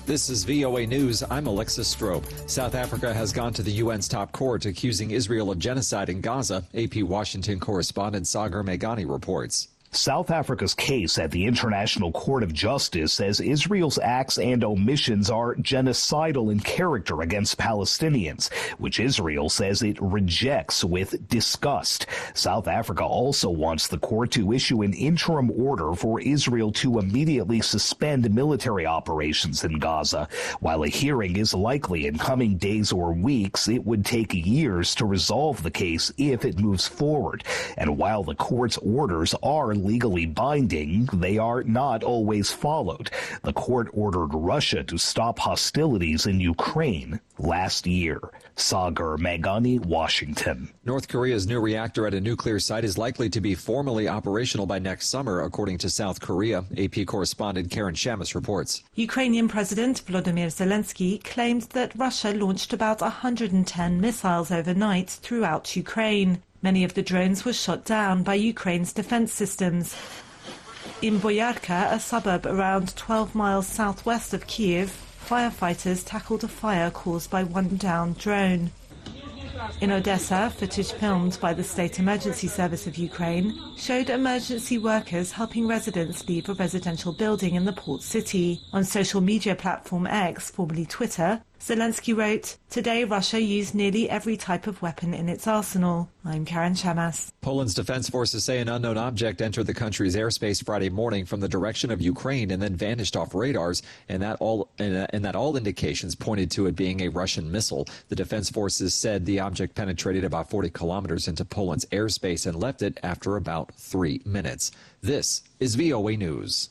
This is VOA News. I'm Alexis Strope. South Africa has gone to the UN's top court accusing Israel of genocide in Gaza. AP Washington correspondent Sagar Meghani reports. South Africa's case at the International Court of Justice says Israel's acts and omissions are genocidal in character against Palestinians, which Israel says it rejects with disgust. South Africa also wants the court to issue an interim order for Israel to immediately suspend military operations in Gaza. While a hearing is likely in coming days or weeks, it would take years to resolve the case if it moves forward. And while the court's orders are legally binding, they are not always followed. The court ordered Russia to stop hostilities in Ukraine last year. Sagar Meghani, Washington. North Korea's new reactor at a nuclear site is likely to be formally operational by next summer, according to South Korea. AP correspondent Karen Shamus reports. Ukrainian President Volodymyr Zelensky claimed that Russia launched about 110 missiles overnight throughout Ukraine. Many of the drones were shot down by Ukraine's defense systems. In Boyarka, a suburb around 12 miles southwest of Kyiv, firefighters tackled a fire caused by one downed drone. In Odessa, footage filmed by the State Emergency Service of Ukraine showed emergency workers helping residents leave a residential building in the port city. On social media platform X, formerly Twitter, Zelensky wrote, "Today Russia used nearly every type of weapon in its arsenal." I'm Karen Shamas. Poland's defense forces say an unknown object entered the country's airspace Friday morning from the direction of Ukraine and then vanished off radars, and that all indications pointed to it being a Russian missile. The defense forces said the object penetrated about 40 kilometers into Poland's airspace and left it after about 3 minutes. This is VOA News.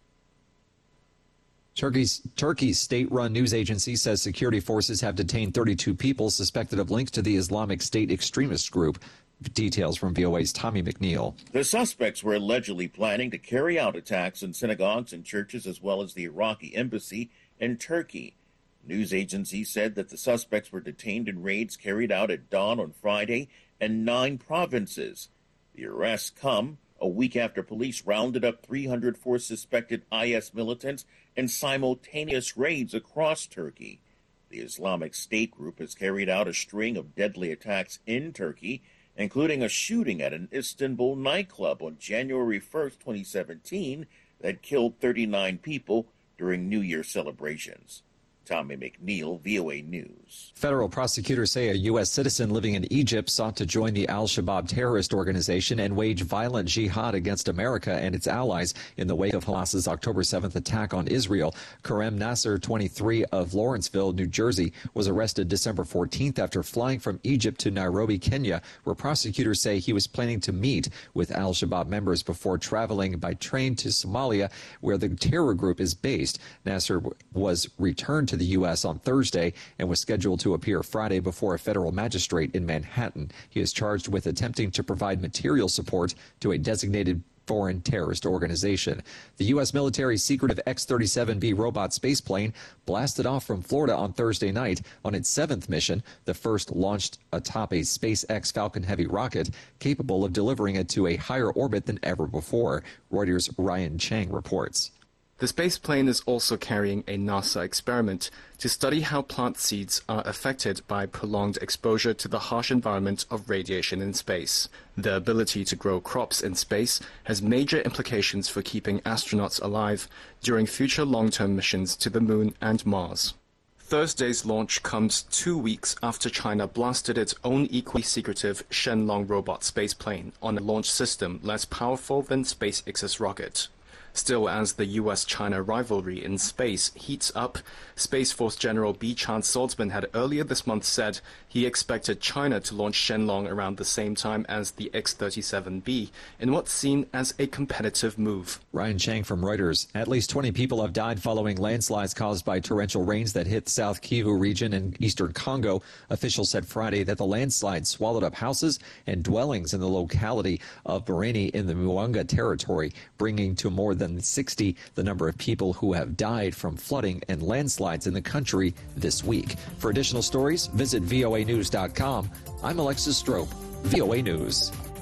Turkey's state-run news agency says security forces have detained 32 people suspected of links to the Islamic State extremist group. Details from VOA's Tommy McNeil. The suspects were allegedly planning to carry out attacks in synagogues and churches, as well as the Iraqi embassy in Turkey. News agencies said that the suspects were detained in raids carried out at dawn on Friday in 9 provinces. The arrests come a week after police rounded up 304 suspected IS militants in simultaneous raids across Turkey. The Islamic State group has carried out a string of deadly attacks in Turkey, including a shooting at an Istanbul nightclub on January 1st, 2017, that killed 39 people during New Year celebrations. Tommy McNeil, VOA News. Federal prosecutors say a U.S. citizen living in Egypt sought to join the al-Shabaab terrorist organization and wage violent jihad against America and its allies in the wake of Hamas's October 7th attack on Israel. Karem Nasser, 23, of Lawrenceville, New Jersey, was arrested December 14th after flying from Egypt to Nairobi, Kenya, where prosecutors say he was planning to meet with al-Shabaab members before traveling by train to Somalia, where the terror group is based. Nasser was returned to the U.S. on Thursday and was scheduled to appear Friday before a federal magistrate in Manhattan. He is charged with attempting to provide material support to a designated foreign terrorist organization. The U.S. military's secretive X-37B robot spaceplane blasted off from Florida on Thursday night on its 7th mission, the first launched atop a SpaceX Falcon Heavy rocket, capable of delivering it to a higher orbit than ever before. Reuters' Ryan Chang reports. The spaceplane is also carrying a NASA experiment to study how plant seeds are affected by prolonged exposure to the harsh environment of radiation in space. The ability to grow crops in space has major implications for keeping astronauts alive during future long-term missions to the Moon and Mars. Thursday's launch comes 2 weeks after China blasted its own equally secretive Shenlong robot spaceplane on a launch system less powerful than SpaceX's rocket. Still, as the U.S.-China rivalry in space heats up, Space Force General B. Chan Saltzman had earlier this month said he expected China to launch Shenlong around the same time as the X-37B in what's seen as a competitive move. Ryan Chang from Reuters. At least 20 people have died following landslides caused by torrential rains that hit South Kivu region in eastern Congo. Officials said Friday that the landslide swallowed up houses and dwellings in the locality of Bareni in the Mwanga territory, bringing to more than 60 the number of people who have died from flooding and landslides in the country this week. For additional stories, visit voanews.com. I'm Alexis Strope, VOA News.